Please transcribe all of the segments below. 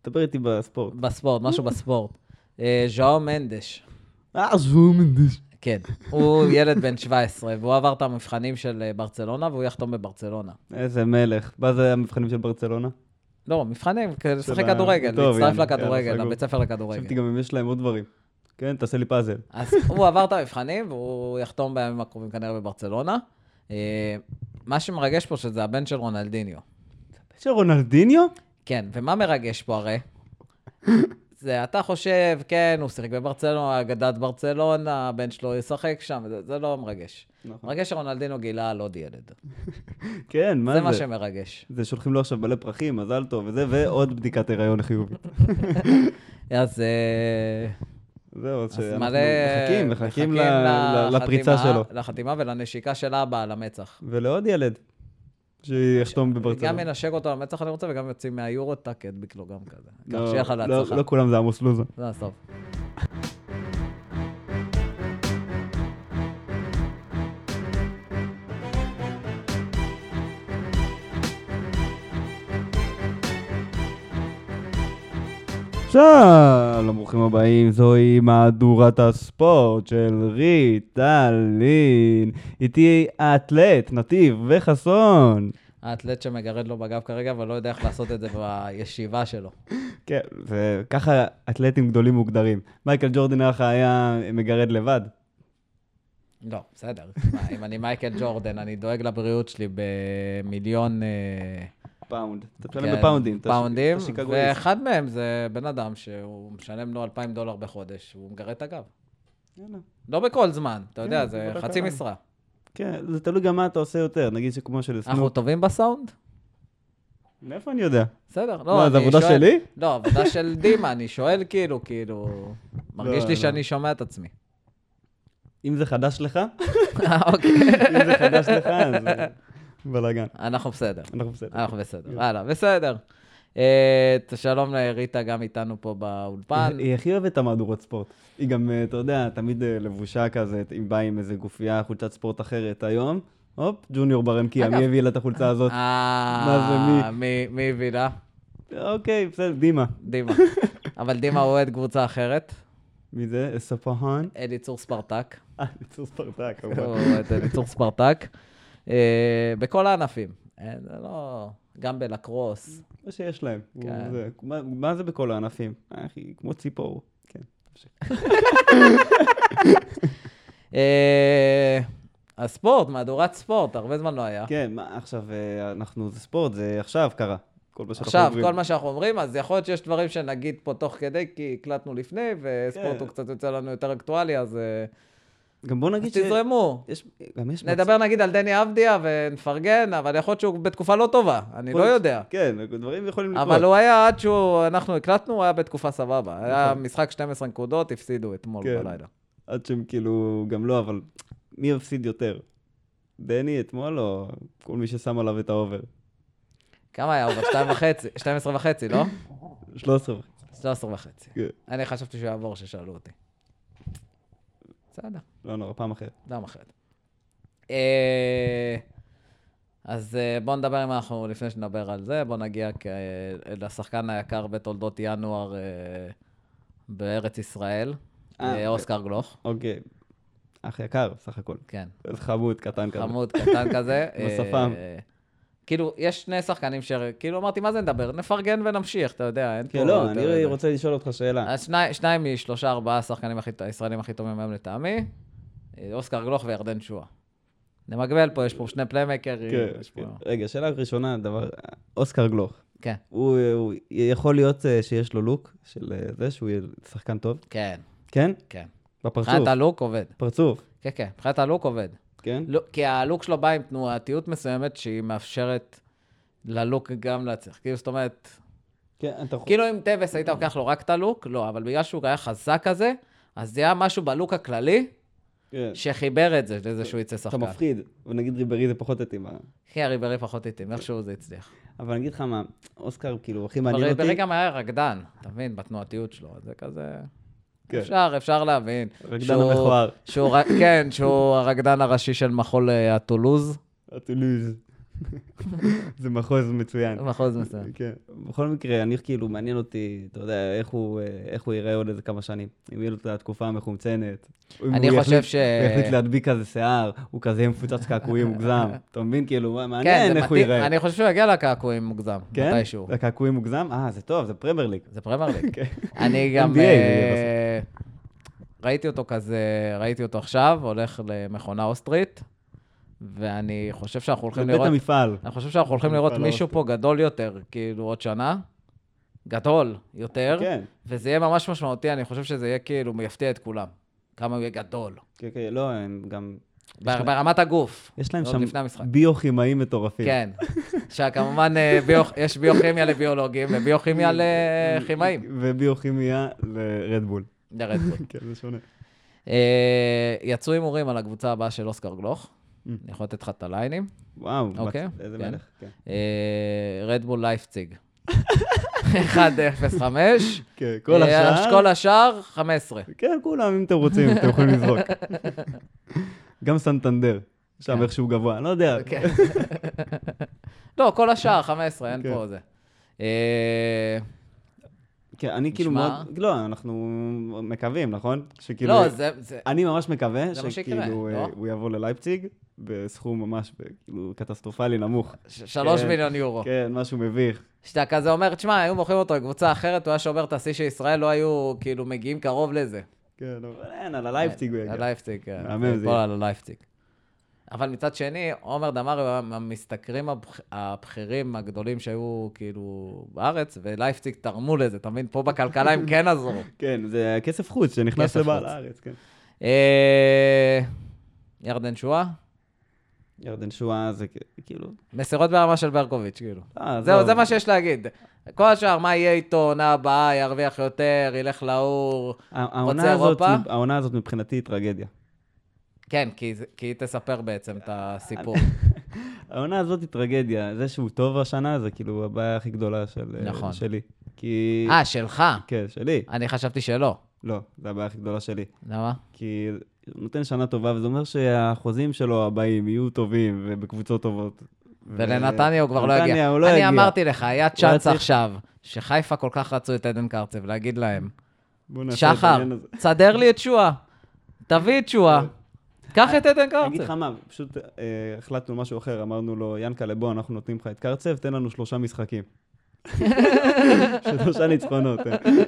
דבר איתי בספורט. בספורט, משהו בספורט. ז'או מנדש. ז'או מנדש. כן, הוא ילד בן 17, והוא עבר את המבחנים של ברצלונה, והוא יחתום בברצלונה. איזה מלך. מה זה המבחנים של ברצלונה? לא, מבחנים, לשחק כדורגל, להצטרף לכדורגל, לבית ספר לכדורגל. חשבתי גם אם יש להם עוד דברים. כן, תעשה לי פאזל. אז הוא עבר את המבחנים, והוא יחתום בימים הקרובים כנראה בברצלונה. מה שמרגש פה שזה הבן של רונלדיניו. הבן של רונלדיניו? כן, ומה מרגש פה הרי? זה, אתה חושב, כן, הוא שיחק בברצלונה, אגדת ברצלונה, הבן שלו ישחק שם, זה לא מרגש. מרגש שרונלדיניו גילה על עוד ילד. כן, מה זה? זה מה שמרגש. זה שולחים לו עכשיו מלא פרחים, מזל טוב וזה, ועוד בדיקת הריון חיובית. אז זהו, שאנחנו מלא... מחכים לפריצה שלו. לחתימה ולנשיקה של אבא על המצח. ולעוד ילד שיחתום בברצלונה. גם ינשק אותו על המצח אני רוצה, וגם יוצאים מהיורו טאקט ביקלו גם כזה. כך שיהיה לך להצלחה. לא כולם זה עמוס לוזה. זה טוב. שלום, ברוכים הבאים, זוהי מהדורת הספורט של ריטלין. איתי האתלט, נתיב וחסון. האתלט שמגרד לו בגב כרגע, אבל לא יודע איך לעשות את זה בישיבה שלו. כן, וככה אתלטים גדולים מוגדרים. מייקל ג'ורדן היה מגרד לבד. לא, בסדר. אם אני מייקל ג'ורדן, אני דואג לבריאות שלי במיליון... פאונד. אתה משלם בפאונדים. פאונדים, ואחד מהם זה בן אדם שהוא משלם לו $2,000 בחודש, הוא מגרד את הגב. לא בכל זמן, אתה יודע, זה חצי משרה. כן, זה תלוי גם מה אתה עושה יותר, נגיד שכמו של סנופ. אנחנו טובים בסאונד? מאיפה אני יודע? בסדר, לא, מה, זה עבודה שלי? לא, עבודה של דימה, אני שואל כאילו, מרגיש לי שאני שומע את עצמי. אם זה חדש לך? אוקיי. אם זה חדש לך, אז... בלגן. אנחנו בסדר. אנחנו בסדר. כן. הלאה, בסדר. שלום לריטה, גם איתנו פה באולפן. היא הכי אוהבת את המהדורות ספורט. היא גם, אתה יודע, תמיד לבושה כזה, היא באה עם איזה גופייה, חולצת ספורט אחרת היום. הופ, ג'וניור ברמקיה, מי הביא לה את החולצה הזאת? מה זה, מי הביא לה? אוקיי, בסדר, דימה. דימה. אבל דימה הוא אוהד קבוצה אחרת. מי זה? אספהן? אליצור ספרטק. אליצור ספרטק, הוא אוהד אליצור ספרטק. בכל הענפים. לא... גם בלקרוס. מה שיש להם. מה זה בכל הענפים? כמו ציפור. כן. הספורט, מהדורת ספורט, הרבה זמן לא היה. כן, עכשיו זה ספורט, זה עכשיו קרה. עכשיו, כל מה שאנחנו אומרים, אז יכול להיות שיש דברים שנגיד פה תוך כדי, כי הקלטנו לפני, וספורט הוא קצת יוצא לנו יותר אקטואלי, אז... גם בוא נגיד תזרמו. נדבר נגיד על דני אבדיה ונפרגן, אבל יכול להיות שהוא בתקופה לא טובה, אני לא יודע. כן, דברים יכולים לקרות. אבל הוא היה, עד שאנחנו הקלטנו, הוא היה בתקופה סבבה. היה משחק 12 נקודות, הפסידו אתמול בלילה. עד שהם כאילו, גם לא, אבל מי הפסיד יותר? דני אתמול או כל מי ששם עליו את האובר? כמה היה אובר? 12.5, לא? 13.5. 13.5. אני חשבתי שהוא יעבור ששאלו אותי. בסדר. לא נורא, פעם אחרת. פעם אחרת. אז בואו נדבר אם אנחנו, לפני שנדבר על זה, בואו נגיע לשחקן היקר בתולדות ינואר בארץ ישראל, אוסקר גלוך. אוקיי. אח יקר, סך הכל. כן. חמוד, קטן כזה. חמוד, קטן כזה. בשפם. כאילו, יש שני שחקנים כאילו אמרתי, מה זה נדבר? נפרגן ונמשיך, אתה יודע, אין פה... כן, לא, אני רוצה לשאול אותך שאלה. אז שניים משלושה, ארבעה שחקנים הישראלים הכי טובים היום לטעמי, אוסקר גלוך וירדן שואה. נמגבל פה, יש פה שני פליימקרים. כן. רגע, שאלה ראשונה, אוסקר גלוך. כן. הוא יכול להיות שיש לו לוק של זה, שהוא יהיה שחקן טוב? כן. כן? כן. בפרצוף? מבחינת הלוק עובד. פרצוף? כן, כן. מבחינת הלוק עובד. כן? כי הלוק שלו בא עם תנועתיות מסוימת שהיא מאפשרת ללוק גם להצליח. כאילו, זאת אומרת, כאילו אם טבס היית לוקח לו רק את הלוק, לא, אבל בגלל שהוא היה חזק כזה, אז זה היה משהו בלוק הכללי, שחיבר את זה לזה שהוא יצא שחקן. אתה מפחיד, ונגיד ריברי זה פחות איטים. כן, ריברי פחות איטים, איכשהו זה הצליח. אבל אני אגיד לך מה, אוסקר כאילו הכי מעניין אותי. ריברי גם היה רקדן, אתה מבין, בתנועתיות שלו, זה כזה... אפשר להבין. רקדן המכוער. כן, שהוא הרקדן הראשי של מחול הטולוז. הטולוז. זה מחוז מצוין. מחוז מצוין. כן. בכל מקרה, אני כאילו, מעניין אותי, אתה יודע, איך הוא יראה עוד איזה כמה שנים. אם יהיה לו את התקופה המחומצנת. אני חושב ש... הוא יחליט להדביק כזה שיער, הוא כזה יהיה מפוצץ קעקועים מוגזם. אתה מבין, כאילו, מעניין איך הוא יראה. אני חושב שהוא יגיע לקעקועים מוגזם, מתישהו. לקעקועים מוגזם? זה טוב, זה פרמייר ליג. זה פרמייר ליג. אני גם... ראיתי אותו עכשיו, הולך למכונה אוסטרית, ואני חושב שאנחנו הולכים לראות... בבית המפעל. אני חושב שאנחנו הולכים לראות מישהו פה גדול יותר, כאילו עוד שנה. גדול יותר. כן. וזה יהיה ממש משמעותי, אני חושב שזה יהיה כאילו מפתיע את כולם. כמה הוא יהיה גדול. כן, כן, לא, הם גם... ברמת הגוף. יש להם שם ביוכימיים מטורפים. כן. שכמובן יש ביוכימיה לביולוגים וביוכימיה לכימאים. וביוכימיה לרדבול. לרדבול. כן, זה שונה. יצאו הימורים על הקבוצה הבאה של אוסקר גלוך. אני יכול לתת לך את הליינים. וואו, איזה מלך. רדבול לייפציג. 1-0-5. כן, כל השאר. כל השאר, 15. כן, כולם, אם אתם רוצים, אתם יכולים לזרוק. גם סנטנדר, שם איכשהו גבוה, אני לא יודע. לא, כל השאר, 15, אין פה זה. כן, אני כאילו מאוד... לא, אנחנו מקווים, נכון? לא, זה... אני ממש מקווה שכאילו הוא יבוא ללייפציג, בסכום ממש קטסטרופלי נמוך. 3 מיליון יורו. כן, משהו מביך. שאתה כזה אומר, תשמע, היו מוכרים אותו לקבוצה אחרת, הוא היה שובר את השיא של ישראל, לא היו כאילו מגיעים קרוב לזה. כן, אבל אין, על הלייפציג הוא יגיע. הלייפציג, כן. זה על הלייפציג. אבל מצד שני, עומר דמארי הוא המשתכרים הבכירים הגדולים שהיו כאילו בארץ, ולייפציג תרמו לזה, אתה מבין? פה בכלכלה הם כן עזרו. כן, זה כסף חוץ שנכנס לבעל הארץ, כן. ירדן שואה? ירדן שואה זה כאילו... מסירות ברמה של ברקוביץ', כאילו. זהו, זה מה שיש להגיד. כל השאר, מה יהיה איתו, עונה הבאה, ירוויח יותר, ילך לאור, רוצה אירופה? העונה הזאת מבחינתי היא טרגדיה. כן, כי היא תספר בעצם את הסיפור. העונה הזאת היא טרגדיה. זה שהוא טוב השנה, זה כאילו הבעיה הכי גדולה שלי. שלך? כן, שלי. אני חשבתי שלא. לא, זה הבעיה הכי גדולה שלי. למה? כי הוא נותן שנה טובה, וזה אומר שהחוזים שלו הבאים יהיו טובים ובקבוצות טובות. ולנתניה הוא כבר לא יגיע. אני אמרתי לך, היה צ'אנס עכשיו, שחיפה כל כך רצו את עדן קרצב, להגיד להם, שחר, תסדר לי את שואה, תביא את שואה, קח את עדן קרצב. אגיד לך מה, פשוט החלטנו משהו אחר, אמרנו לו, ינקלה, בוא, אנחנו נותנים לך את קרצב, תן לנו 3 משחקים. 3 ניצחונות.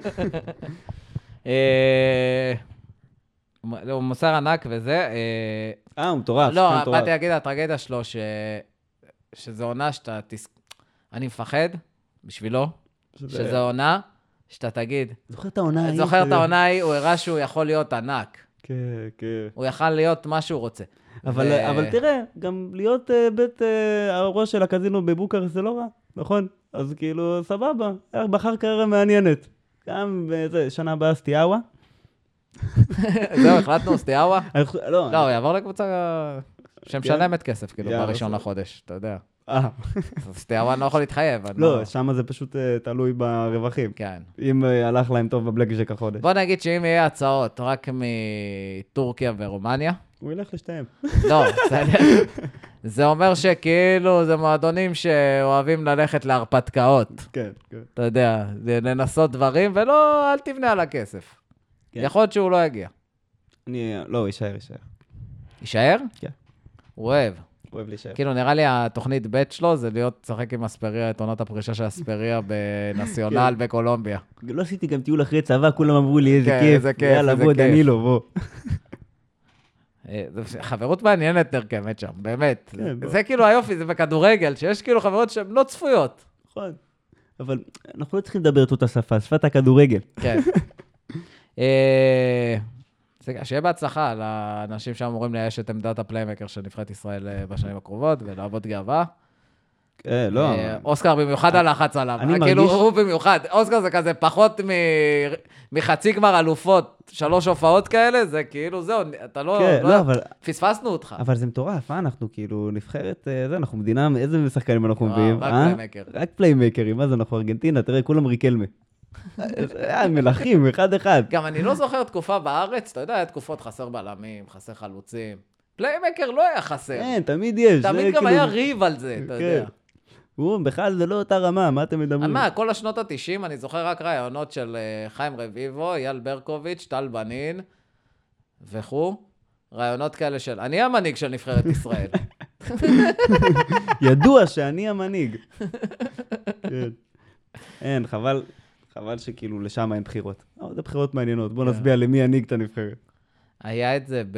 הוא מוסר ענק וזה. הוא מטורף. לא, באתי להגיד, הטרגדיה שלו, שזה עונה שאתה... אני מפחד, בשבילו, שזה עונה שאתה תגיד... זוכר את העונה ההיא. זוכר את העונה ההיא, הוא הראה שהוא יכול להיות ענק. כן, כן. הוא יכל להיות מה שהוא רוצה. אבל תראה, גם להיות בית הראש של הקזינו בבוקרשט זה לא רע, נכון? אז כאילו, סבבה, בחר קריירה מעניינת. גם שנה הבאה סטיאווה. זהו, החלטנו סטיאווה? לא, הוא יעבור לקבוצה שמשלמת כסף, כאילו, בראשון לחודש, אתה יודע. סטיאווה לא יכול להתחייב. לא, שם זה פשוט תלוי ברווחים. כן. אם הלך להם טוב בבלקג'ק החודש. בוא נגיד שאם יהיה הצעות רק מטורקיה ורומניה. הוא ילך לשתיהם. לא, זה אומר שכאילו זה מועדונים שאוהבים ללכת להרפתקאות. כן, כן. אתה יודע, לנסות דברים ולא, אל תבנה על הכסף. יכול להיות שהוא לא יגיע. לא, הוא יישאר. יישאר? כן. הוא אוהב. הוא אוהב להישאר. כאילו, נראה לי התוכנית ב' שלו זה להיות צחק עם אספריה, את עונת הפרישה של אספריה בנציונל בקולומביה. לא עשיתי גם טיול אחרי צבא, כולם אמרו לי איזה כיף. יאללה, בוא, דנילו, בוא. חברות מעניינת נרקמת שם, באמת. זה כאילו היופי, זה בכדורגל, שיש כאילו חברות שהן לא צפויות. נכון. אבל אנחנו לא צריכים לדבר את אותה שפה, שפת הכדורגל. כן. שיהיה בהצלחה לאנשים שאמורים לייש את עמדת הפליימקר של נבחרת ישראל בשנים הקרובות, ולעבוד גאווה. לא. אוסקר במיוחד הלחץ עליו. כאילו הוא במיוחד. אוסקר זה כזה פחות מחצי גמר אלופות, 3 הופעות כאלה, זה כאילו זהו, אתה לא... פספסנו אותך. אבל זה מטורף, אנחנו כאילו נבחרת, אנחנו מדינה, איזה משחקנים אנחנו מביאים? רק פליימקר. רק פליימקרים, מה זה אנחנו ארגנטינה, תראה, כולם ריקלמה. מלכים, אחד. גם אני לא זוכר תקופה בארץ, אתה יודע, היה תקופות חסר בלמים, חסר חלוצים. פליימקר לא היה חסר. אין, תמיד יש. תמיד גם היה ריב על זה, אתה יודע. בכלל זה לא אותה רמה, מה אתם מדברים? מה, כל השנות ה-90, אני זוכר רק רעיונות של חיים רביבו, אייל ברקוביץ', טל בנין, וכו'. רעיונות כאלה של, אני המנהיג של נבחרת ישראל. ידוע שאני המנהיג. אין, חבל שכאילו לשם אין בחירות. זה בחירות מעניינות, בוא נצביע למי ינהיג את הנבחרת. היה את זה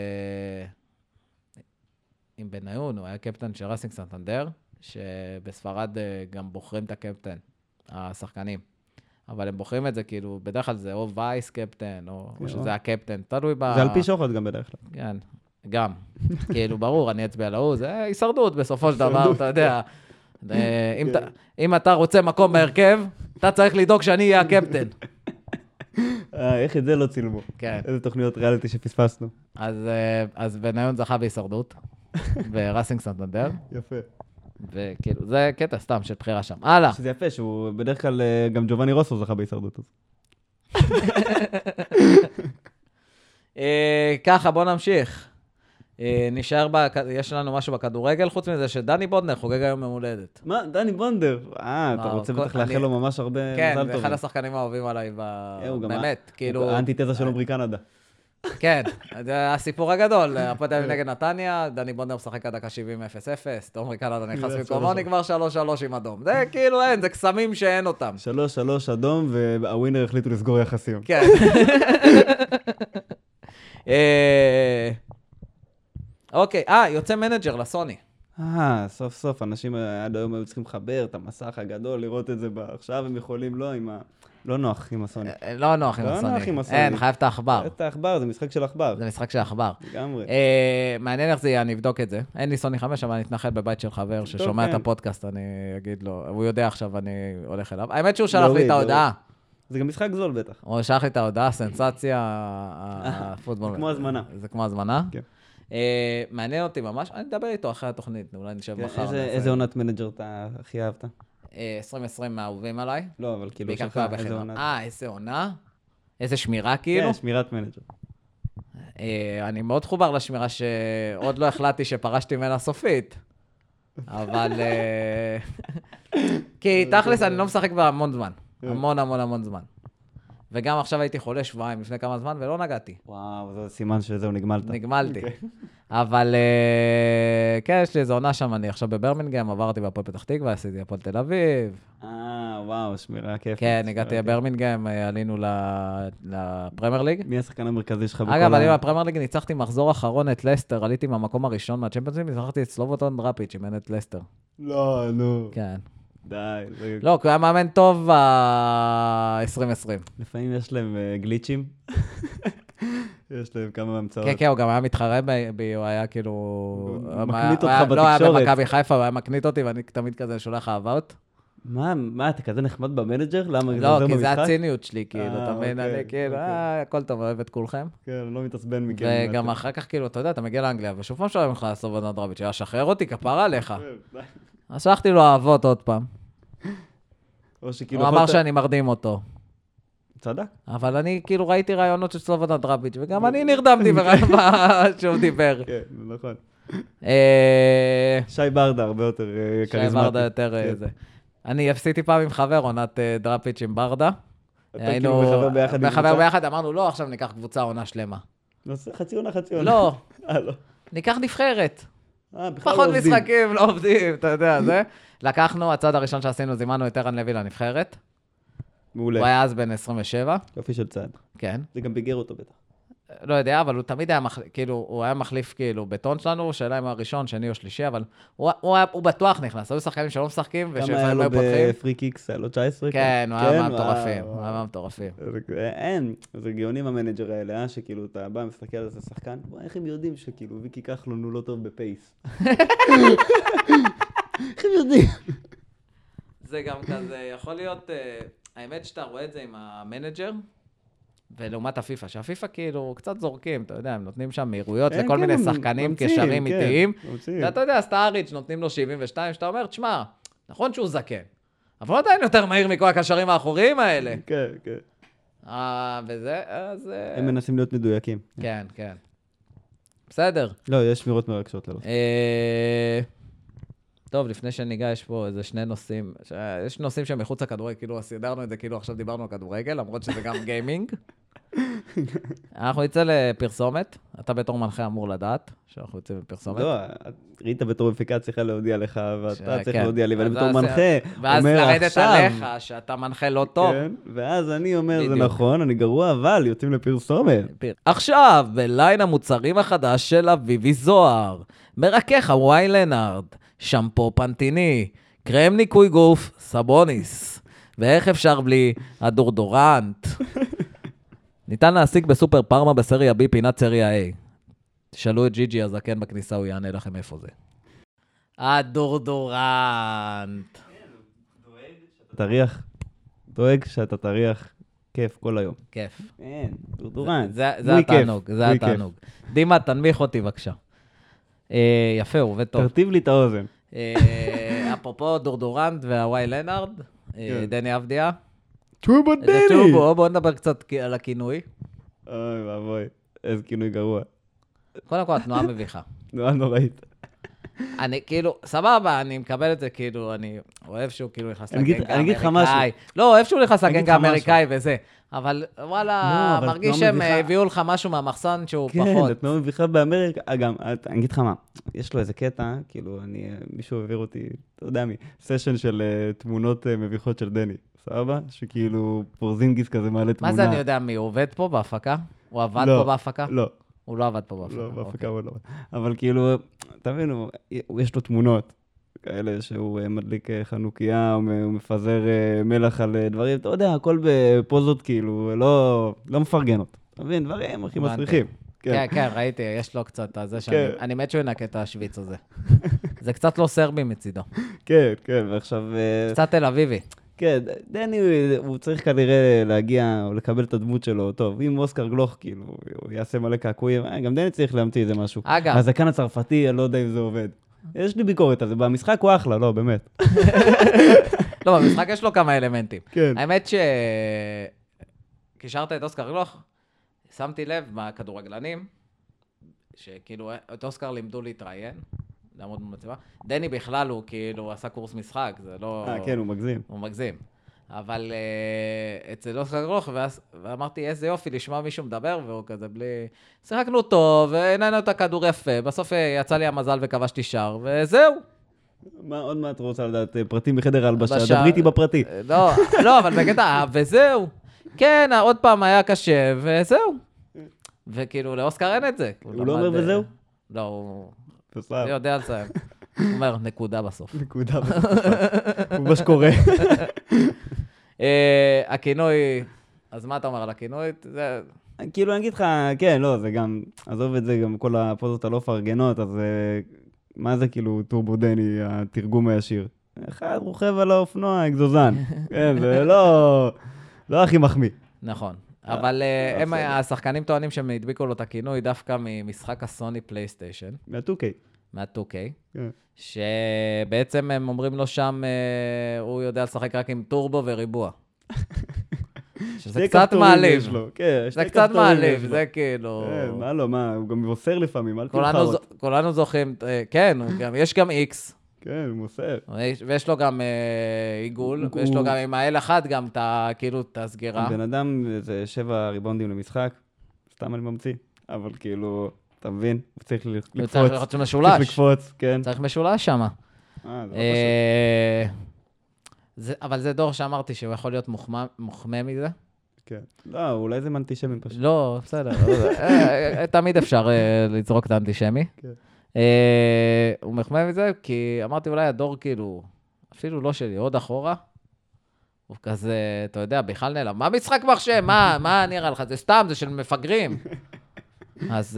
עם בניון, הוא היה קפטן של רסינג סנטנדר, שבספרד גם בוחרים את הקפטן, השחקנים. אבל הם בוחרים את זה כאילו, בדרך כלל זה או וייס קפטן, או שזה הקפטן, תלוי זה על פי שוחד גם בדרך כלל. כן, גם. כאילו, ברור, אני אצביע להוא, זה הישרדות בסופו של דבר, אתה יודע. אם אתה רוצה מקום בהרכב, אתה צריך לדאוג שאני אהיה הקפטן. איך את זה לא צילמו? כן. איזה תוכניות ריאליטי שפספסנו. אז בניון זכה בהישרדות, ברסינג סנטנדר. יפה. וכאילו, זה קטע סתם של בחירה שם. הלאה. שזה יפה, שהוא בדרך כלל גם ג'ובאני רוסו זכה בהישרדות הזאת. ככה, בוא נמשיך. נשאר, יש לנו משהו בכדורגל, חוץ מזה שדני בונדר חוגג היום יום הולדת. מה? דני בונדר? אתה רוצה בטח לאחל לו ממש הרבה מזל טוב. כן, זה אחד השחקנים האהובים עליי, באמת, כאילו... האנטיתזה שלו ברי קנדה. כן, זה הסיפור הגדול, הפועל תל אביב נגד נתניה, דני בונדר משחק עד דקה 70-0-0, תומרי קנדה נכנס מקומו, נגמר 3-3 עם אדום. זה כאילו אין, זה קסמים שאין אותם. 3-3 אדום, והווינר החליטו לסגור יחסים. כן. אוקיי, יוצא מנג'ר לסוני. סוף סוף, אנשים עד היום היו צריכים לחבר את המסך הגדול, לראות את זה עכשיו, הם יכולים לא נוח עם הסוני. לא נוח עם הסוני. אין, חייב את העכבר. את העכבר, זה משחק של עכבר. זה משחק של עכבר. לגמרי. מעניין איך זה יהיה, אני אבדוק את זה. אין לי סוני 5, אבל אני אתנחל בבית של חבר ששומע את הפודקאסט, אני אגיד לו, הוא יודע עכשיו, אני הולך אליו. האמת שהוא שלח לי את ההודעה. זה גם משחק זול בטח. הוא שלח לי את ההודעה, סנסציה, הפוטבול. כמו הזמנה. זה כמו הזמנה. כן. מעניין אותי ממש, אני אדבר איתו אחרי התוכנית, אולי נשב מחר. איזה עונת מנג'ר אתה הכי אהבת? 2020 מהאהובים עליי. לא, אבל כאילו שלך, איזה עונה? איזה עונה? איזה שמירה כאילו? כן, שמירת מנג'ר. אני מאוד חובר לשמירה שעוד לא החלטתי שפרשתי ממנה סופית. אבל... כי תכלס אני לא משחק בהמון זמן. המון זמן. וגם עכשיו הייתי חולה שבועיים לפני כמה זמן, ולא נגעתי. וואו, זה סימן שזהו, נגמלת. נגמלתי. אבל כן, יש לי איזו עונה שם, אני עכשיו בברמינגהם, עברתי בהפועל פתח תקווה, עשיתי הפועל תל אביב. וואו, שמירה כיפית. כן, הגעתי בברמינגהם, עלינו לפרמייר ליג. מי השחקן המרכזי שלך בכל אגב, עלינו לפרמייר ליג, ניצחתי מחזור אחרון את לסטר, עליתי מהמקום הראשון מהצ'מפיונס ליג, ניצחתי את סלובודן דראפיץ', שאימן את לסטר. לא, נו. כן. די. לא, כי הוא היה מאמן טוב ב-2020. לפעמים יש להם גליצ'ים. יש להם כמה המצאות. כן, הוא גם היה מתחרה בי, הוא היה כאילו... מקנית אותך בתקשורת. לא, היה במכבי חיפה, הוא היה מקנית אותי, ואני תמיד כזה שולח אהבות. מה, אתה כזה נחמד במנג'ר? למה זה עוזר עוזר במשחק? במשחק? לא, כי זה הציניות שלי, כאילו, אתה מבין, אני כאילו, הכל טוב, אוהב את כולכם. כן, לא מתעצבן מכם. וגם אחר כך, כאילו, אתה יודע, אתה מגיע לאנגליה, ושוב פעם שלא ממך לעשות בן דרביץ', היה שחרר אותי, כפרה עליך. אז שלחתי לו אהבות עוד פעם. הוא אמר שאני מרדים אותו. צדק. אבל אני כאילו ראיתי רעיונות של סלובודן דראפיץ', וגם אני נרדמתי ברעיון שהוא דיבר. כן, נכון. שי ברדה הרבה יותר כריזמטי. שי ברדה יותר זה. אני עשיתי פעם עם חבר, עונת דראפיץ' עם ברדה. היינו בחבר ביחד, אמרנו, לא, עכשיו ניקח קבוצה עונה שלמה. חצי עונה. לא. ניקח נבחרת. פחות משחקים, לא עובדים, אתה יודע, זה. לקחנו, הצעד הראשון שעשינו, זימנו את ערן לוי לנבחרת. מעולה. הוא היה אז בן 27. יופי של צעד. כן. זה גם ביגר אותו בטח. לא יודע, אבל הוא תמיד היה מחליף, כאילו, הוא היה מחליף כאילו בטון שלנו, שאלה אם הראשון, שני או שלישי, אבל הוא בטוח נכנס. היו שחקנים שלא משחקים, ושלפעמים היו פותחים. כמה היה לו בפרי קיקס? היה לו 19? כן, הוא היה מהמטורפים. הוא היה מהמטורפים. אין, זה גאונים המנג'ר האלה, שכאילו, אתה בא, מסתכל על זה שחקן, איך הם יודעים שכאילו, ויקי כחלון הוא לא טוב בפייס? איך הם יודעים? זה גם כזה, יכול להיות, האמת שאתה רואה את זה עם המנג'ר, ולעומת הפיפה, שהפיפה כאילו קצת זורקים, אתה יודע, הם נותנים שם מהירויות לכל מיני שחקנים קשרים איטיים, ואתה יודע, סטאריץ' נותנים לו 72, שאתה אומר, תשמע, נכון שהוא זקן, אבל עדיין יותר מהיר מכל הקשרים האחוריים האלה. כן, כן. וזה, אז... הם מנסים להיות מדויקים. כן, כן. בסדר. לא, יש שמירות מרגשות ללא. טוב, לפני שניגע, יש פה איזה שני נושאים. יש נושאים שהם מחוץ לכדורגל, כאילו סידרנו את זה, כאילו עכשיו דיברנו על כדורגל, למרות שזה גם גיימינג. אנחנו נצא לפרסומת. אתה בתור מנחה אמור לדעת שאנחנו יוצאים לפרסומת. לא, ראית בתור מפיקה צריכה להודיע לך, ואתה צריך להודיע לי, ואני בתור מנחה ואז לרדת עליך שאתה מנחה לא טוב. ואז אני אומר, זה נכון, אני גרוע, אבל יוצאים לפרסומת. עכשיו, בליין המוצרים החדש של אביבי זוהר, מרכך הוואי לנארד, שמפו פנטיני, קרם ניקוי גוף, סבוניס. ואיך אפשר בלי הדורדורנט? ניתן להשיג בסופר פארמה בסריה B, פינת סריה A. תשאלו את ג'יג'י הזקן בכניסה, הוא יענה לכם איפה זה. הדורדורנט. דואג שאתה תריח כיף כל היום. כיף. אין, דורדורנט. זה התענוג, זה התענוג. דימה, תנמיך אותי בבקשה. יפה, הוא עובד טוב. תרטיב לי את האוזן. אפרופו דורדורנט והוואי לנארד, דני אבדיה. טורבו דני! בוא נדבר קצת על הכינוי. אוי, ואבוי, איזה כינוי גרוע. קודם כל, התנועה מביכה. תנועה נוראית. אני כאילו, סבבה, אני מקבל את זה, כאילו, אני אוהב שהוא כאילו נכנס לגנג האמריקאי. אני אגיד לך משהו. לא, אוהב שהוא נכנס לגנג האמריקאי וזה. אבל וואלה, מרגיש שהם הביאו לך משהו מהמחסן שהוא פחות. כן, תנועה מביכה באמריקה. גם, אני אגיד לך מה, יש לו איזה קטע, כאילו, מישהו העביר אותי, אתה יודע מי, סשן של תמונות מביכות של דני. סבבה? שכאילו פורזינגיס כזה מעלה תמונה. מה זה אני יודע מי? הוא עובד פה בהפקה? הוא עבד פה בהפקה? לא. הוא לא עבד פה בהפקה. לא, בהפקה הוא לא. אבל כאילו, תבינו, יש לו תמונות כאלה שהוא מדליק חנוכיה, הוא מפזר מלח על דברים, אתה יודע, הכל בפוזות כאילו, לא מפרגנות. אתה מבין? דברים הכי מצליחים. כן, כן, ראיתי, יש לו קצת זה שאני מת שהוא ינקה את השוויץ הזה. זה קצת לא סרבי מצידו. כן, כן, ועכשיו... קצת תל אביבי. כן, דני הוא צריך כנראה להגיע או לקבל את הדמות שלו, טוב, אם אוסקר גלוך, כאילו, הוא יעשה מלא קעקועים, גם דני צריך להמציא איזה משהו. אגב. הזקן הצרפתי, אני לא יודע אם זה עובד. יש לי ביקורת על זה, במשחק הוא אחלה, לא, באמת. לא, במשחק יש לו כמה אלמנטים. כן. האמת קישרת את אוסקר גלוך, שמתי לב מהכדורגלנים, שכאילו, את אוסקר לימדו להתראיין, לעמוד במצבה. דני בכלל הוא כאילו עשה קורס משחק, זה לא... כן, הוא מגזים. הוא מגזים. אבל אצל אוסקר גלוך, ואמרתי, איזה יופי, לשמוע מישהו מדבר, והוא כזה בלי... שיחקנו טוב, ועינינו את הכדור יפה, בסוף יצא לי המזל וכבשתי שער, וזהו. מה עוד מה את רוצה לדעת? פרטים בחדר הלבשה, דברי איתי בפרטי. לא, אבל בקטע, וזהו. כן, עוד פעם היה קשה, וזהו. וכאילו, לאוסקר אין את זה. הוא לא אומר וזהו? לא, הוא... אני יודע על זה. הוא אומר, נקודה בסוף. נקודה בסוף. הוא מה שקורה. הכינוי, אז מה אתה אומר על הכינוי? כאילו, אני אגיד לך, כן, לא, זה גם, עזוב את זה, גם כל הפוזות הלא פרגנות, אז מה זה כאילו טורבו דני, התרגום הישיר? אחד רוכב על האופנוע, אקזוזן. כן, זה לא הכי מחמיא. נכון. אבל השחקנים טוענים שהם הדביקו לו את הכינוי דווקא ממשחק הסוני פלייסטיישן. מה-2K. מה-2K. שבעצם הם אומרים לו שם, הוא יודע לשחק רק עם טורבו וריבוע. שזה קצת מעליב. זה קצת מעליב, זה כאילו... מה לא, מה, הוא גם מוסר לפעמים, אל תלחרות. כולנו זוכים, כן, יש גם X. כן, הוא מוסר. ויש לו גם עיגול, ויש לו גם עם האל אחד גם כאילו את הסגירה. בן אדם זה 7 ריבונדים למשחק, סתם אני ממציא, אבל כאילו, אתה מבין? הוא צריך לקפוץ. צריך ללחוץ משולש. צריך לקפוץ, כן. צריך משולש שם. זה לא פשוט. אבל זה דור שאמרתי שהוא יכול להיות מוחמא מזה. כן. לא, אולי זה אנטישמים פשוט. לא, בסדר. תמיד אפשר לזרוק את האנטישמי. כן. הוא מחמיא מזה, כי אמרתי אולי הדור כאילו, אפילו לא שלי, עוד אחורה, הוא כזה, אתה יודע, בכלל נעלם, מה משחק מחשב? מה נראה לך? זה סתם, זה של מפגרים. אז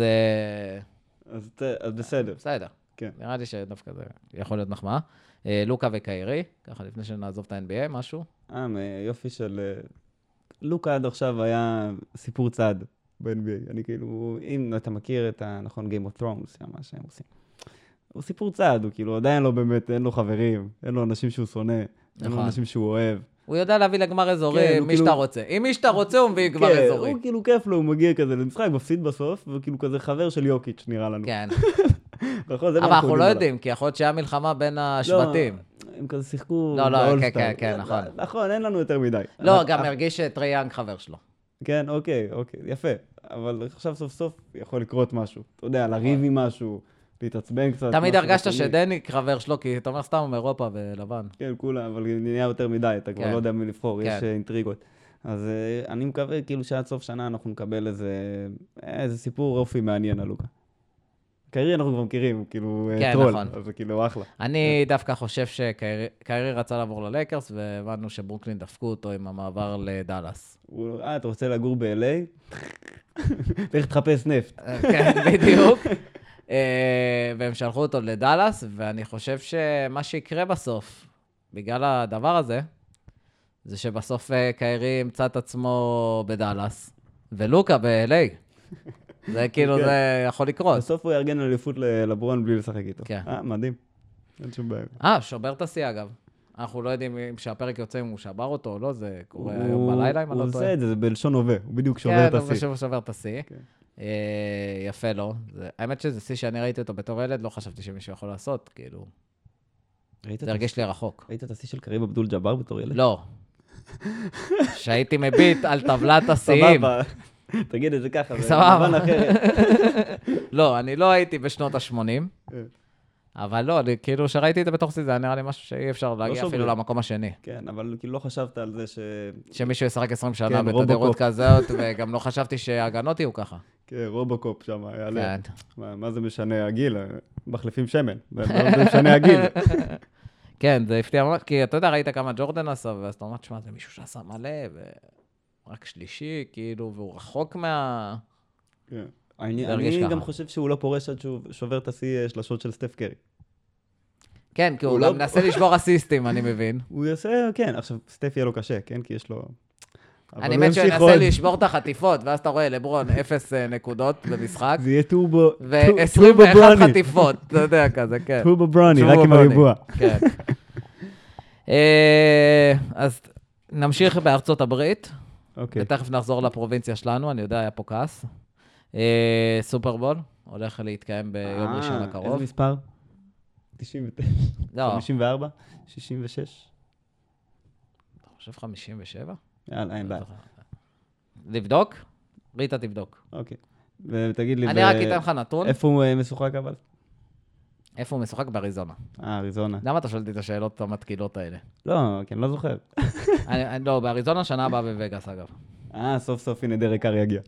בסדר. בסדר. כן. נראה לי שדווקא זה יכול להיות מחמאה. לוקה וקיירי, ככה לפני שנעזוב את ה-NBA, משהו. יופי של... לוקה עד עכשיו היה סיפור צד. ב-NBA. אני כאילו, אם אתה מכיר את נכון, Game of Thrones, מה שהם עושים. הוא סיפור צעד, הוא כאילו עדיין לא באמת, אין לו חברים, אין לו אנשים שהוא שונא, אין לו אנשים שהוא אוהב. הוא יודע להביא לגמר אזורי, מי שאתה רוצה. אם מי שאתה רוצה, הוא מביא גמר אזורי. הוא כאילו כיף לו, הוא מגיע כזה למשחק, מפסיד בסוף, וכאילו כזה חבר של יוקיץ' נראה לנו. כן. אבל אנחנו לא יודעים, כי יכול להיות שהיה מלחמה בין השבטים. הם כזה שיחקו באולסטאר. כן, נכון. נכון, אין לנו יותר מדי. לא, גם הרגיש טרי יאנג חבר שלו. כן, אוקיי, יפה. אבל עכשיו סוף סוף יכול לקרות משהו. אתה יודע, לריב עם משהו, להתעצבן קצת. תמיד הרגשת שדני חבר שלו, כי אתה אומר סתם מאירופה ולבן. כן, כולה, אבל נהיה יותר מדי, אתה כבר לא יודע מי לבחור, יש אינטריגות. אז אני מקווה כאילו שעד סוף שנה אנחנו נקבל איזה סיפור אופי מעניין על לוקה. קיירי אנחנו כבר מכירים, כאילו טרול, אז זה כאילו אחלה. אני דווקא חושב שקיירי רצה לעבור ללייקרס, והבנו שברוקלין דפקו אותו עם המעבר לדלס. אתה רוצה לגור ב-LA? לך תחפש נפט. כן, בדיוק. והם שלחו אותו לדלס, ואני חושב שמה שיקרה בסוף, בגלל הדבר הזה, זה שבסוף קיירי ימצא את עצמו בדלס, ולוקה ב-LA. זה כאילו, זה יכול לקרות. בסוף הוא יארגן אליפות לברון בלי לשחק איתו. מדהים. אין שום בעיה. שובר את השיא אגב. אנחנו לא יודעים אם שהפרק יוצא אם הוא שבר אותו או לא, זה קורה היום בלילה אם אני לא טועה. הוא עושה את זה, זה בלשון הווה, הוא בדיוק שובר את השיא. כן, הוא שובר את השיא. יפה לו. האמת שזה שיא שאני ראיתי אותו בתור ילד, לא חשבתי שמישהו יכול לעשות, כאילו. זה הרגיש לי רחוק. ראית את השיא של קרים אבדול ג'אבר בתור ילד? לא. שהייתי מביט על טבלת השיאים. סבבה. תגיד את זה ככה, זה סבבה. מובן אחרת. לא, אני לא הייתי בשנות ה-80, אבל לא, כאילו שראיתי את זה בתוך שיא, זה היה נראה לי משהו שאי אפשר להגיע אפילו למקום השני. כן, אבל כאילו לא חשבת על זה שמישהו ישחק 20 שנה בתדירות כזאת, וגם לא חשבתי שההגנות יהיו ככה. כן, רובוקופ שם, יעלה. מה זה משנה הגיל? מחליפים שמן, זה משנה הגיל. כן, זה הפתיע ממש, כי אתה יודע, ראית כמה ג'ורדן עשה, ואז אתה אומר, תשמע, זה מישהו שעשה מלא, ורק שלישי, כאילו, והוא רחוק מה... כן. אני גם חושב שהוא לא פורש עד שהוא שובר את השיא שלשות של סטף קרי. כן, כי הוא גם מנסה לשבור אסיסטים, אני מבין. הוא יעשה, כן, עכשיו סטף יהיה לו קשה, כן, כי יש לו... אני מת שהוא ינסה לשבור את החטיפות, ואז אתה רואה לברון 0 נקודות במשחק. זה יהיה טורבו... ו-21 חטיפות, אתה יודע, כזה, כן. טורבו ברוני, רק עם הריבוע. כן. אז נמשיך בארצות הברית, ותכף נחזור לפרובינציה שלנו, אני יודע, היה פה כעס. סופרבול, הולך להתקיים ביום ראשון הקרוב. איזה מספר? 99? 54? 66? אתה חושב 57? יאללה, אין בעיה. לבדוק? ריטה תבדוק. אוקיי. ותגיד לי... אני רק אתן לך נתון. איפה הוא משוחק אבל? איפה הוא משוחק? באריזונה. אריזונה. למה אתה שואלתי את השאלות המתקילות האלה? לא, כי אני לא זוכר. לא, באריזונה שנה הבאה בווגאס, אגב. סוף סוף הנה דרק קארי יגיע.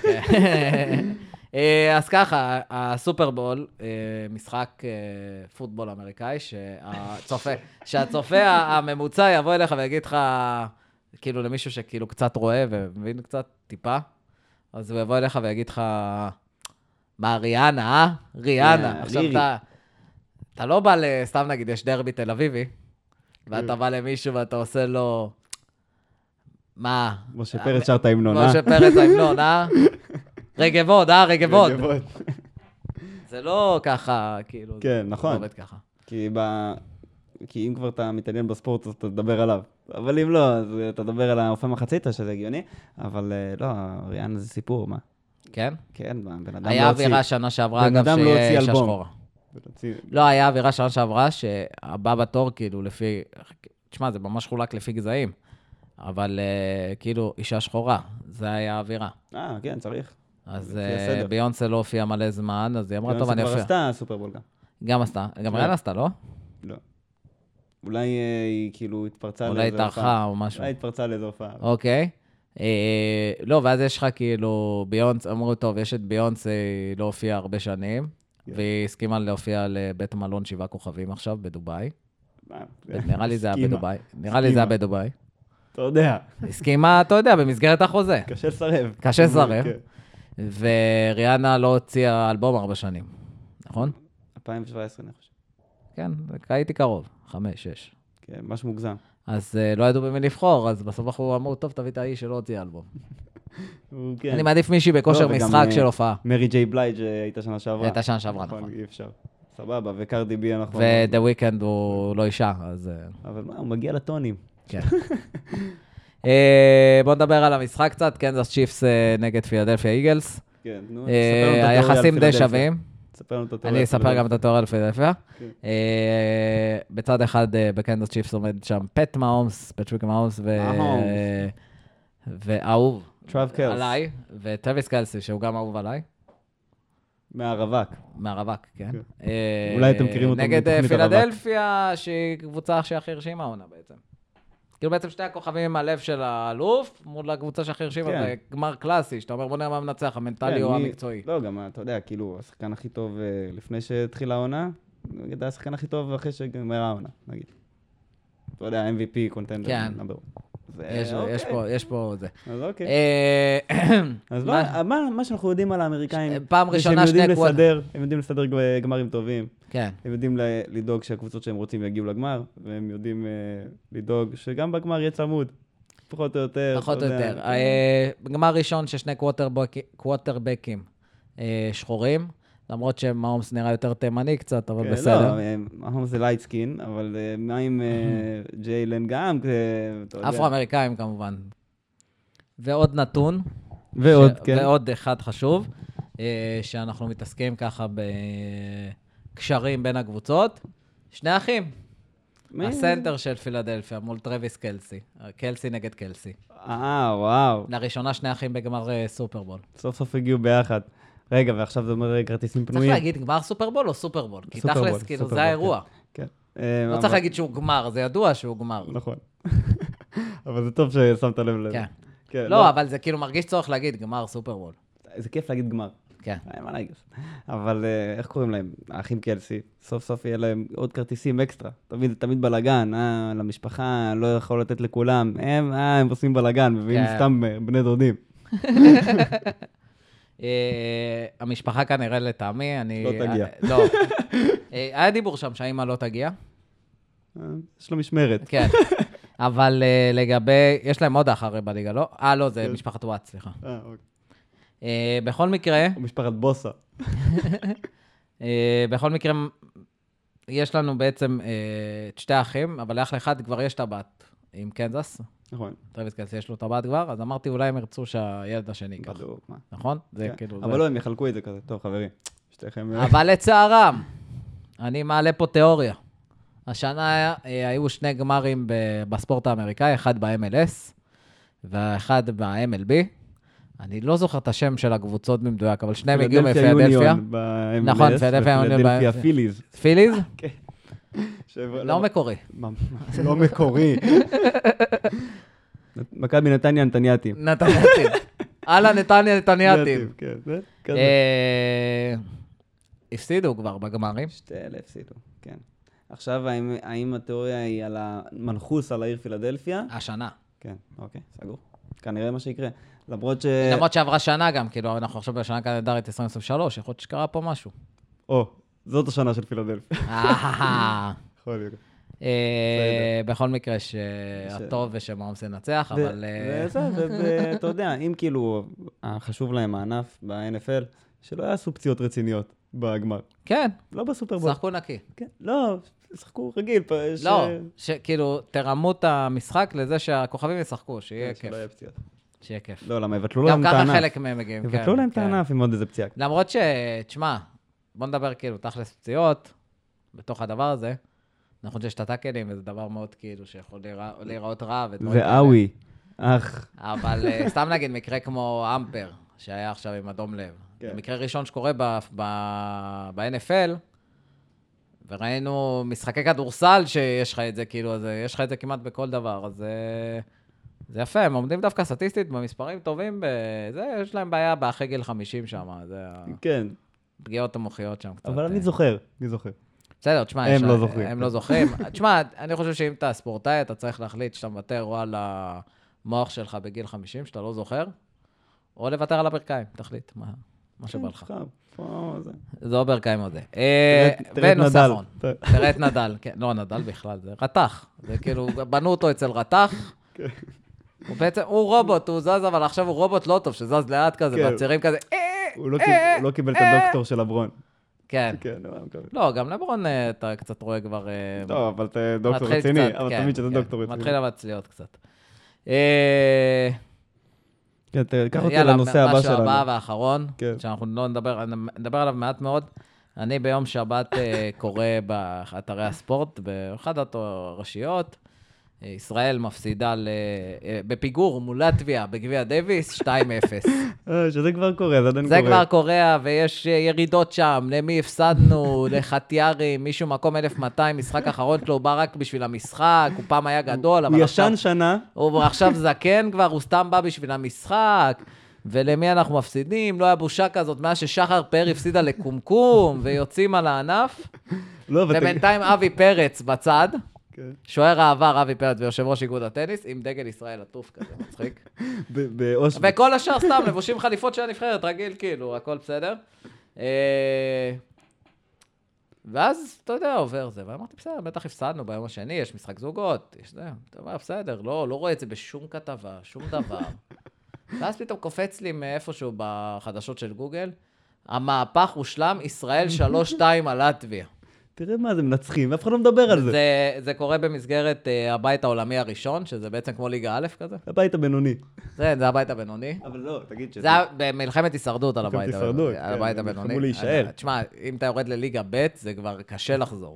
אז ככה, הסופרבול, משחק פוטבול אמריקאי, שהצופה הממוצע יבוא אליך ויגיד לך, כאילו למישהו שכאילו קצת רואה ומבין קצת טיפה, אז הוא יבוא אליך ויגיד לך, מה, ריאנה, ריאנה. עכשיו אתה לא בא סתם נגיד, יש דרבי תל אביבי, ואתה בא למישהו ואתה עושה לו... מה? משה פרץ שרת ההמנון, משה פרץ ההמנון, רגבוד, רגבוד. זה לא ככה, כאילו, כן, נכון. זה לא עובד ככה. כי אם כבר אתה מתעניין בספורט, אז אתה תדבר עליו. אבל אם לא, אז אתה תדבר על האופן מחציתה, שזה הגיוני. אבל לא, ריאן זה סיפור, מה? כן? כן, בן אדם לא הוציא. היה אווירה שנה שעברה, אגב, שיש השחורה. לא, היה אווירה שנה שעברה, שהבא בתור, כאילו, לפי... תשמע, זה ממש חולק לפי גזעים. אבל כאילו, אישה שחורה, זה היה האווירה. כן, צריך. אז ביונסה לא הופיעה מלא זמן, אז היא אמרה, טוב, אני ביונסה אופיע. כבר עשתה סופרבול גם. גם עשתה, גם ריאן עשתה, לא? לא. אולי היא כאילו התפרצה לאיזו הופעה. אולי התארחה או משהו. אולי התפרצה לאיזו הופעה. אוקיי. לא, ואז יש לך כאילו ביונסה, אמרו, טוב, יש את ביונסה, היא לא הופיעה הרבה שנים, והיא הסכימה להופיע לבית מלון 7 כוכבים עכשיו בדובאי. נראה לי זה היה בדובאי. אתה יודע. הסכימה, אתה יודע, במסגרת החוזה. קשה לסרב. קשה לסרב. וריאנה לא הוציאה אלבום 4 שנים, נכון? 2017, אני חושב. כן, הייתי קרוב, 5, 6. כן, משהו מוגזם. אז לא ידעו במי לבחור, אז בסוף אנחנו אמרו, טוב, תביא את האיש שלא הוציאה אלבום. אני מעדיף מישהי בכושר משחק של הופעה. מרי ג'יי בלייג' הייתה שנה שעברה. הייתה שנה שעברה, נכון. אי אפשר. סבבה, וקרדי בי אנחנו... ודה וויקנד הוא לא אישה, אז... אבל מה, הוא מגיע לטונים. כן. בוא נדבר על המשחק קצת, קנזס צ'יפס נגד פילדלפיה איגלס. כן, נו, היחסים די שווים. ספר לנו את התיאוריה. אני אספר גם את התיאוריה על פילדלפיה. בצד אחד בקנזס צ'יפס עומד שם פט מאומס, פטריק מאומס, ואהוב עליי, וטרוויס קלסי, שהוא גם אהוב עליי. מהרווק, כן. אולי אתם מכירים אותו נגד פילדלפיה, שהיא קבוצה שהכי הרשימה עונה בעצם. כאילו בעצם שתי הכוכבים עם הלב של האלוף, מול הקבוצה שהכי הרשימה, זה גמר קלאסי, שאתה אומר בוא נראה מה מנצח, המנטלי או המקצועי. לא, גם אתה יודע, כאילו, השחקן הכי טוב לפני שהתחילה העונה, נגיד השחקן הכי טוב אחרי שגמרה העונה, נגיד. אתה יודע, MVP, קונטנדר, נאמבר. יש פה זה. אז אוקיי. אז מה שאנחנו יודעים על האמריקאים, פעם ראשונה שהם יודעים לסדר גמרים טובים. כן. הם יודעים לדאוג שהקבוצות שהם רוצים יגיעו לגמר, והם יודעים לדאוג שגם בגמר יהיה צמוד. פחות או יותר. פחות או יותר. בגמר ראשון ששני קווטרבקים שחורים, למרות שמהומס נראה יותר תימני קצת, אבל בסדר. לא, מהומס זה לייט סקין, אבל מה עם ג'יילן גם? אפרו-אמריקאים כמובן. ועוד נתון. כן. ועוד אחד חשוב, שאנחנו מתעסקים ככה בקשרים בין הקבוצות. שני אחים. הסנטר של פילדלפיה מול טרוויס קלסי. קלסי נגד קלסי. וואו. לראשונה שני אחים בגמר סופרבול. סוף סוף הגיעו ביחד. רגע, ועכשיו זה אומר כרטיסים פנויים. צריך להגיד גמר סופרבול או סופרבול? כי תכלס, כאילו, זה האירוע. כן. לא צריך להגיד שהוא גמר, זה ידוע שהוא גמר. נכון. אבל זה טוב ששמת לב לזה. כן. לא, אבל זה כאילו מרגיש צורך להגיד גמר סופרבול. זה כיף להגיד גמר. כן. מה להגיד? אבל איך קוראים להם? האחים קלסי. סוף סוף יהיה להם עוד כרטיסים אקסטרה. תמיד בלגן, למשפחה, לא יכול לתת לכולם. הם עושים בלגן, מביאים סתם בני דודים. המשפחה כנראה לטעמי, לא תגיע. לא. היה דיבור שם שהאמא לא תגיע. יש לו משמרת. כן. אבל לגבי, יש להם עוד אחרי בליגה, לא? לא, זה משפחת וואט, סליחה. אוקיי. בכל מקרה... משפחת בוסה. בכל מקרה, יש לנו בעצם את שתי האחים, אבל לאח לאחד כבר יש את הבת עם קנזס. נכון. טרוויס קלסי יש לו את הבת כבר, אז אמרתי אולי הם ירצו שהילד השני ייקח. בדיוק, מה? נכון? זה כאילו... אבל לא, הם יחלקו את זה כזה. טוב, חברים. אבל לצערם, אני מעלה פה תיאוריה. השנה היו שני גמרים בספורט האמריקאי, אחד ב-MLS ואחד ב-MLB. אני לא זוכר את השם של הקבוצות במדויק, אבל שניהם הגיעו מפילדלפיה. נכון, פילדלפיה פיליז. פיליז? כן. לא מקורי. לא מקורי. מכבי נתניה נתניאתים. נתניאתים. הלאה נתניה נתניאתים. הפסידו כבר בגמרים. שתי אלה הפסידו, כן. עכשיו, האם התיאוריה היא על המנחוס על העיר פילדלפיה? השנה. כן, אוקיי, סגור. כנראה מה שיקרה. למרות שעברה שנה גם, כאילו, אנחנו עכשיו בשנה קלנדרית 2023, יכול להיות שקרה פה משהו. זאת השנה של פילדלפיה. יכול להיות. בכל מקרה שהטוב ושמהומס ינצח, אבל... ואתה יודע, אם כאילו חשוב להם הענף ב-NFL, שלא יעשו פציעות רציניות בגמר. כן. לא בסופרבול. שחקו נקי. כן. לא, שחקו רגיל. לא, שכאילו תרמו את המשחק לזה שהכוכבים ישחקו, שיהיה כיף. שלא יהיה פציעות. שיהיה כיף. לא, למה יבטלו להם את הענף. גם ככה חלק מהם מגיעים. יבטלו להם את הענף עם עוד איזה פציעה. למרות תשמע, בוא נדבר כאילו תכלס פציעות, בתוך הדבר הזה, אנחנו חושב שאתה טאקלים, וזה דבר מאוד כאילו שיכול להיראות רע. ואווי, אך. אבל סתם נגיד מקרה כמו אמפר, שהיה עכשיו עם אדום לב. זה מקרה ראשון שקורה ב-NFL, וראינו משחקי כדורסל שיש לך את זה, כאילו, יש לך את זה כמעט בכל דבר, אז זה יפה, הם עומדים דווקא סטטיסטית במספרים טובים, יש להם בעיה באחרי גיל 50 שם, זה הפגיעות המוחיות שם קצת. אבל אני זוכר, אני זוכר. בסדר, תשמע, הם לא זוכרים. הם לא זוכרים. תשמע, אני חושב שאם אתה ספורטאי, אתה צריך להחליט שאתה מוותר או על המוח שלך בגיל 50, שאתה לא זוכר, או לוותר על הברכיים, תחליט, מה שבא לך. זה או ברכיים או זה. תראה את נדל. תראה את נדל, כן, לא נדל בכלל, זה רתח. זה כאילו, בנו אותו אצל רתח. הוא בעצם, הוא רובוט, הוא זז, אבל עכשיו הוא רובוט לא טוב, שזז לאט כזה, בצירים כזה. הוא לא קיבל את הדוקטור של הברון. כן. לא, גם לברון אתה קצת רואה כבר... טוב, אבל אתה דוקטור רציני, אבל תמיד שאתה דוקטור רציני. מתחיל להצליח קצת. כן, קח אותי לנושא הבא שלנו. משהו הבא והאחרון, שאנחנו לא נדבר עליו מעט מאוד. אני ביום שבת קורא באתרי הספורט, באחת הראשיות, ישראל מפסידה בפיגור מול לטביה בגביע דייוויס, 2-0. שזה כבר קורה, זה עדיין קורה. זה כבר קורה, ויש ירידות שם, למי הפסדנו, לחתיארי, מישהו מקום 1200, משחק אחרון שלו, הוא בא רק בשביל המשחק, הוא פעם היה גדול, הוא ישן שנה. הוא עכשיו זקן כבר, הוא סתם בא בשביל המשחק, ולמי אנחנו מפסידים, לא היה בושה כזאת, מאז ששחר פאר הפסידה לקומקום, ויוצאים על הענף, ובינתיים אבי פרץ בצד, שוער העבר אבי פרץ ויושב ראש איגוד הטניס, עם דגל ישראל עטוף כזה, מצחיק. וכל השאר סתם, לבושים חליפות של הנבחרת, רגיל כאילו, הכל בסדר. ואז, אתה יודע, עובר זה, ואמרתי, בסדר, בטח הפסדנו ביום השני, יש משחק זוגות, יש זה, אתה אומר, בסדר, לא רואה את זה בשום כתבה, שום דבר. ואז פתאום קופץ לי מאיפשהו בחדשות של גוגל, המהפך הושלם, ישראל 3-2 על לטביה. תראה מה זה מנצחים, אף אחד לא מדבר על זה. זה קורה במסגרת הבית העולמי הראשון, שזה בעצם כמו ליגה א' כזה. הבית הבינוני. זה הבית הבינוני. אבל לא, תגיד שזה... זה במלחמת הישרדות על הבית הבינוני. על הבית הבינוני. חמו להישאר. תשמע, אם אתה יורד לליגה ב', זה כבר קשה לחזור.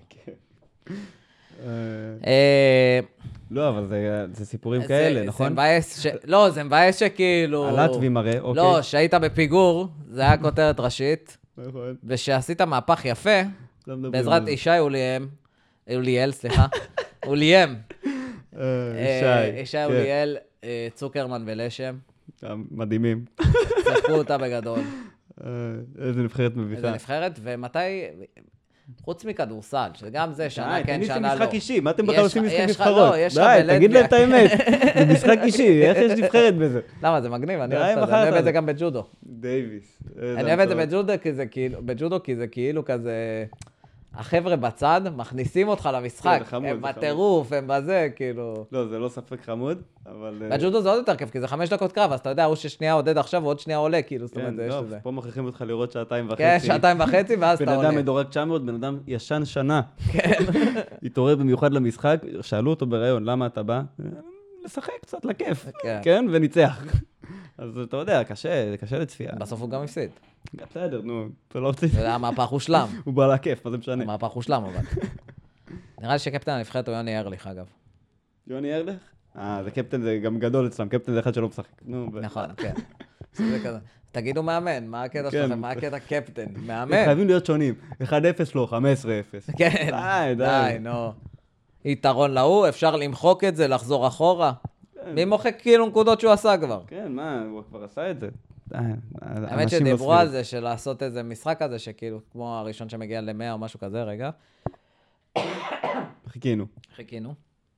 לא, אבל זה סיפורים כאלה, נכון? לא, זה מבאס שכאילו... הלטבים הרי, אוקיי. לא, שהיית בפיגור, זה היה כותרת ראשית. נכון. ושעשית מהפך יפה, בעזרת ישי אוליאל, אוליים. ישי אוליאל, צוקרמן ולשם. מדהימים. צחקו אותה בגדול. איזה נבחרת מביכה. איזה נבחרת, ומתי... חוץ מכדורסל, שגם זה שנה כן, שנה לא. טניס זה משחק אישי, מה אתם בכלל עושים משחק נבחרות? די, תגיד להם את האמת. זה משחק אישי, איך יש נבחרת בזה? למה, זה מגניב, אני אוהב את זה גם בג'ודו. דייוויס. אני אוהב את זה בג'ודו, כי זה כאילו כזה... החבר'ה בצד מכניסים אותך למשחק, הם בטירוף, הם בזה, כאילו... לא, זה לא ספק חמוד, אבל... בג'ודו זה עוד יותר כיף, כי זה 5 דקות קרב, אז אתה יודע, הוא ששנייה עודד עכשיו ועוד שנייה עולה, כאילו, זאת אומרת, יש לזה. פה מכריחים אותך לראות 2.5 שעות. כן, 2.5 ואז אתה עולה. בן אדם מדורג 900, בן אדם ישן שנה. כן. התעורר במיוחד למשחק, שאלו אותו בראיון, למה אתה בא? לשחק קצת לכיף, כן, וניצח. אז אתה יודע, קשה לצפייה. בסוף הוא גם הפסיד. בסדר, נו, אתה לא רוצה... זה המהפך הושלם. הוא בא לכיף, מה זה משנה? המהפך הושלם, אבל. נראה לי שקפטן הנבחרת הוא יוני ארליך, אגב. יוני ארליך? זה קפטן, זה גם גדול אצלם, קפטן זה אחד שלא משחק. נכון, כן. זה כזה. תגידו מאמן, מה הקטע שלכם? מה הקטע קפטן? מאמן? חייבים להיות שונים. 1-0 לא, 15-0. כן. די, נו. יתרון להוא, אפשר למחוק את זה, לחזור אחורה. מי מוחק כאילו נקודות שהוא עשה כבר? כן, מה, הוא כבר עשה את זה. האמת שדיברו על זה, של לעשות איזה משחק כזה, שכאילו, כמו הראשון שמגיע ל-100 או משהו כזה, רגע. חיכינו.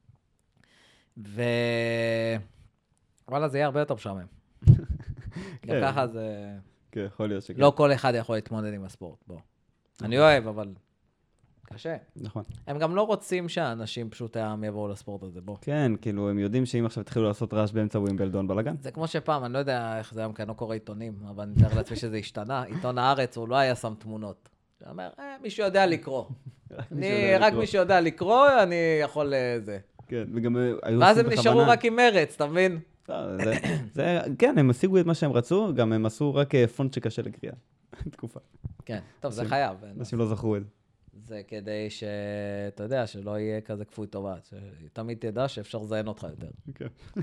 וואלה, זה יהיה הרבה יותר משעמם. גם ככה זה... כן, יכול להיות שכן. לא כל אחד יכול להתמודד עם הספורט, בוא. אני אוהב, אבל... קשה. נכון. הם גם לא רוצים שהאנשים פשוט העם יבואו לספורט הזה, בוא. כן, כאילו, הם יודעים שאם עכשיו תתחילו לעשות רעש באמצע ווימבלדון בלגן. זה כמו שפעם, אני לא יודע איך זה היום, כי אני לא קורא עיתונים, אבל אני מתאר לעצמי שזה השתנה. עיתון הארץ, הוא לא היה שם תמונות. הוא אומר, מישהו יודע לקרוא. רק מי שיודע לקרוא, אני יכול לזה. כן, וגם היו עושים בכוונה. ואז הם נשארו רק עם מרץ, אתה מבין? כן, הם השיגו את מה שהם רצו, גם הם עשו רק פונט שקשה לקריאה. תקופה. כן, טוב, זה חייב. אנשים לא זכרו את זה. זה כדי שאתה יודע, שלא יהיה כזה כפוי טובה, שתמיד תדע שאפשר לזיין אותך יותר. כן.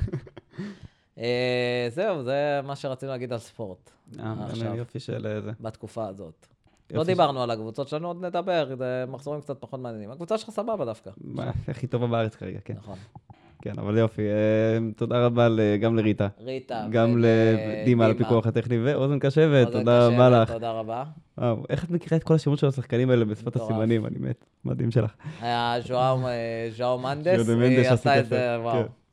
זהו, זה מה שרצינו להגיד על ספורט. יופי של זה. בתקופה הזאת. לא דיברנו על הקבוצות שלנו, עוד נדבר, זה מחזורים קצת פחות מעניינים. הקבוצה שלך סבבה דווקא. הכי טובה בארץ כרגע, כן. נכון. כן, אבל יופי, תודה רבה גם לריטה. ריטה. גם לדימה על הפיקוח הטכני ואוזן קשבת, תודה רבה לך. תודה רבה. איך את מכירה את כל השמות של השחקנים האלה בשפת הסימנים? אני מת, מדהים שלך. היה ז'ואו מנדס, היא עשתה את זה, וואו.